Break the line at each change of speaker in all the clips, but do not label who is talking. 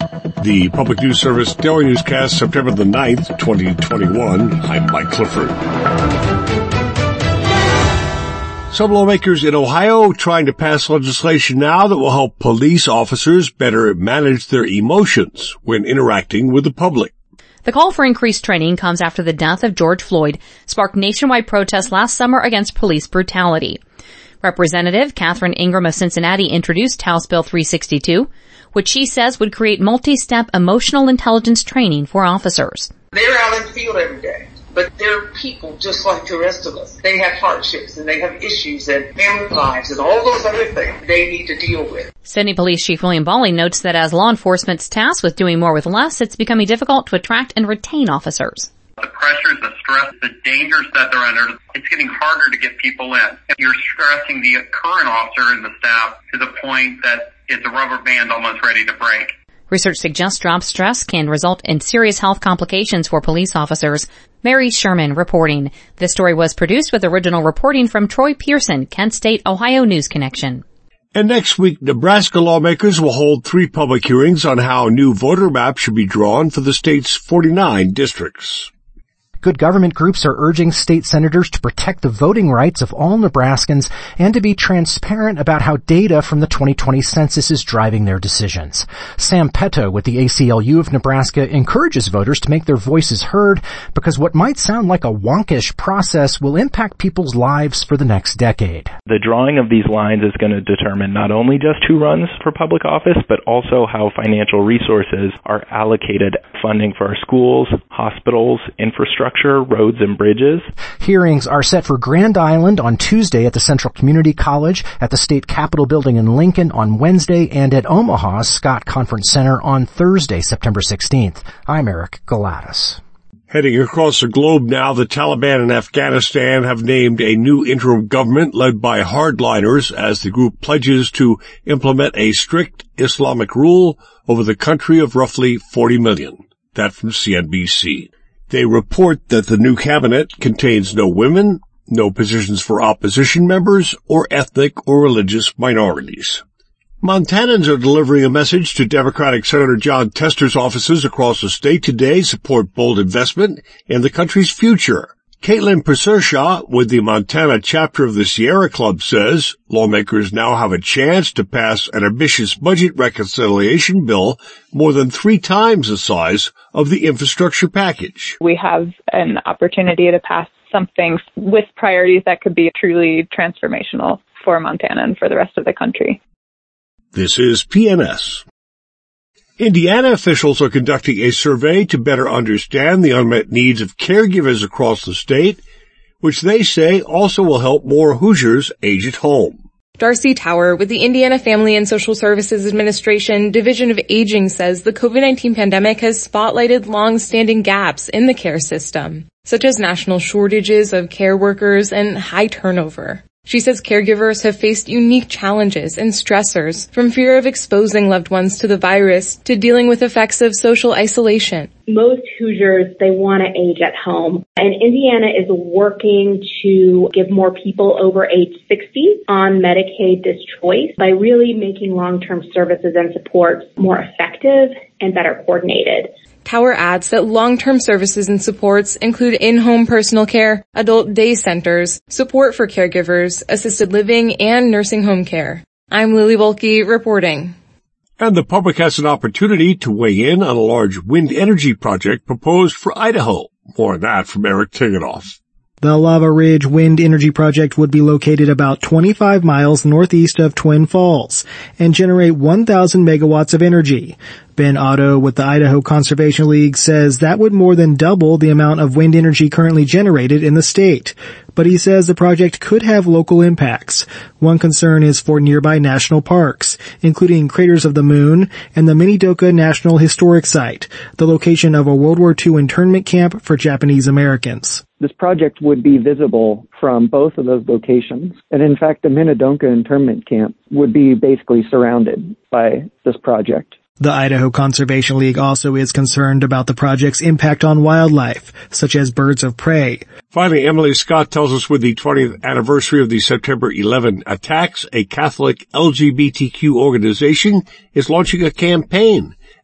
The Public News Service Daily Newscast, September the 9th, 2021. I'm Mike Clifford. Some lawmakers in Ohio trying to pass legislation now that will help police officers better manage their emotions when interacting with the public.
The call for increased training comes after the death of George Floyd sparked nationwide protests last summer against police brutality. Representative Catherine Ingram of Cincinnati introduced House Bill 362, which she says would create multi-step emotional intelligence training for officers.
They're out in the field every day, but they're people just like the rest of us. They have hardships and they have issues and family lives and all those other things they need to deal with.
Sydney Police Chief William Bawley notes that as law enforcement's tasked with doing more with less, it's becoming difficult to attract and retain officers.
The pressures, the stress, the dangers that they're under, it's getting harder to get people in. You're stressing the current officer and the staff to the point that it's a rubber band almost ready to break.
Research suggests job stress can result in serious health complications for police officers. Mary Sherman reporting. This story was produced with original reporting from Troy Pearson, Kent State, Ohio News Connection.
And next week, Nebraska lawmakers will hold 3 public hearings on how new voter maps should be drawn for the state's 49 districts.
Good government groups are urging state senators to protect the voting rights of all Nebraskans and to be transparent about how data from the 2020 census is driving their decisions. Sam Petto with the ACLU of Nebraska encourages voters to make their voices heard because what might sound like a wonkish process will impact people's lives for the next decade.
The drawing of these lines is going to determine not only just who runs for public office, but also how financial resources are allocated, funding for our schools, hospitals, infrastructure, roads and bridges.
Hearings are set for Grand Island on Tuesday at the Central Community College, at the State Capitol Building in Lincoln on Wednesday, and at Omaha's Scott Conference Center on Thursday, September 16th. I'm Eric Galatis.
Heading across the globe now, the Taliban in Afghanistan have named a new interim government led by hardliners as the group pledges to implement a strict Islamic rule over the country of roughly 40 million. That from CNBC. They report that the new cabinet contains no women, no positions for opposition members, or ethnic or religious minorities. Montanans are delivering a message to Democratic Senator Jon Tester's offices across the state today support bold investment in the country's future. Caitlin Persershaw with the Montana chapter of the Sierra Club says lawmakers now have a chance to pass an ambitious budget reconciliation bill more than 3 times the size of the infrastructure package.
We have an opportunity to pass something with priorities that could be truly transformational for Montana and for the rest of the country.
This is PNS. Indiana officials are conducting a survey to better understand the unmet needs of caregivers across the state, which they say also will help more Hoosiers age at home.
Darcy Tower with the Indiana Family and Social Services Administration Division of Aging says the COVID-19 pandemic has spotlighted long-standing gaps in the care system, such as national shortages of care workers and high turnover. She says caregivers have faced unique challenges and stressors, from fear of exposing loved ones to the virus to dealing with effects of social isolation.
Most Hoosiers, they want to age at home. And Indiana is working to give more people over age 60 on Medicaid this choice by really making long-term services and supports more effective and better coordinated.
Tower adds that long-term services and supports include in-home personal care, adult day centers, support for caregivers, assisted living, and nursing home care. I'm Lily Volke reporting.
And the public has an opportunity to weigh in on a large wind energy project proposed for Idaho. More on that from Eric Tiganoff.
The Lava Ridge Wind Energy Project would be located about 25 miles northeast of Twin Falls and generate 1,000 megawatts of energy. Ben Otto with the Idaho Conservation League says that would more than double the amount of wind energy currently generated in the state. But he says the project could have local impacts. One concern is for nearby national parks, including Craters of the Moon and the Minidoka National Historic Site, the location of a World War II internment camp for Japanese Americans.
This project would be visible from both of those locations. And in fact, the Minidoka internment camp would be basically surrounded by this project.
The Idaho Conservation League also is concerned about the project's impact on wildlife, such as birds of prey.
Finally, Emily Scott tells us with the 20th anniversary of the September 11 attacks, a Catholic LGBTQ organization is launching a campaign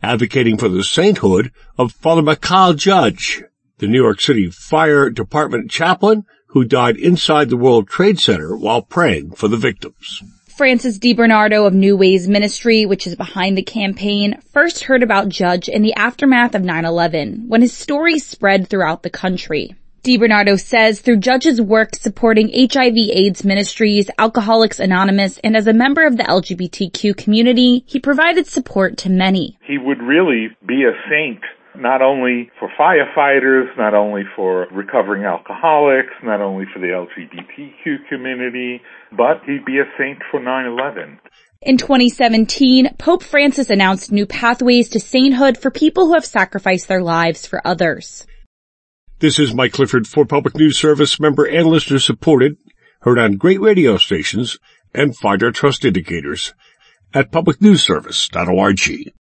advocating for the sainthood of Father Michael Judge, the New York City Fire Department chaplain who died inside the World Trade Center while praying for the victims.
Francis DiBernardo of New Ways Ministry, which is behind the campaign, first heard about Judge in the aftermath of 9/11, when his story spread throughout the country. DiBernardo says through Judge's work supporting HIV/AIDS ministries, Alcoholics Anonymous, and as a member of the LGBTQ community, he provided support to many.
He would really be a saint, not only for firefighters, not only for recovering alcoholics, not only for the LGBTQ community, but he'd be a saint for 9/11.
In 2017, Pope Francis announced new pathways to sainthood for people who have sacrificed their lives for others.
This is Mike Clifford for Public News Service, member and listener supported, heard on great radio stations, and find our trust indicators at publicnewsservice.org.